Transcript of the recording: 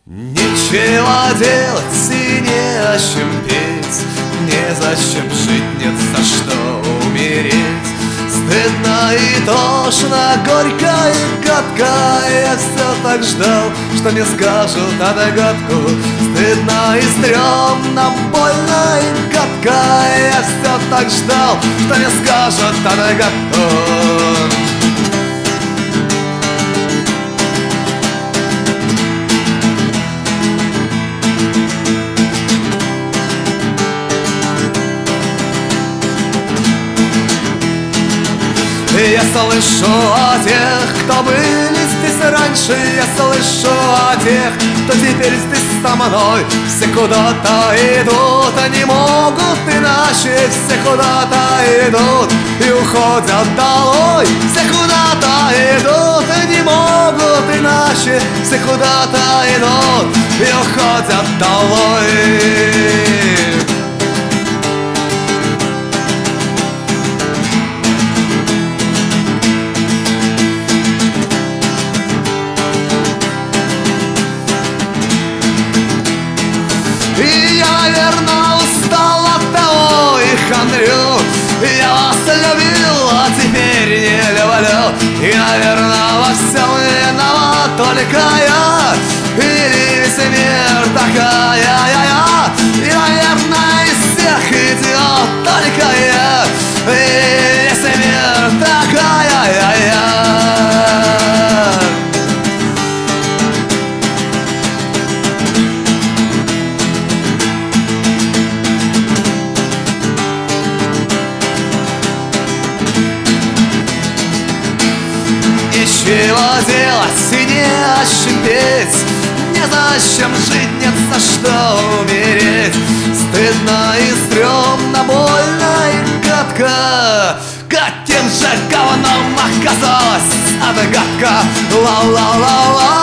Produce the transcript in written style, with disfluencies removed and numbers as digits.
Нечего делать и не о чем петь, незачем жить, нет за что умереть. Стыдно и тошно, горько и гадко, я все так ждал, что не скажут о догадку. Стыдно и стрёмно, больно и гадко, я все так ждал, что не скажут о догадку. Я слышу о тех, кто были здесь раньше. Я слышу о тех, кто теперь здесь со мной. Все куда-то идут, они могут иначе. Все куда-то идут и уходят долой. Все куда-то идут и не могут иначе. Все куда-то идут и уходят долой. И я, наверное, устал от того и хандрю. Я вас любил, а теперь не люблю. И, наверное, во всем виноват только я. Или весь мир такая я. И, наверное, из всех идиот только я. И весь мир такая я. Нечего делать и не о чем петь, незачем жить, нет за что умереть. Стыдно и стрёмно, больно и гадко, каким же говном оказалась отгадка. Ла-ла-ла-ла.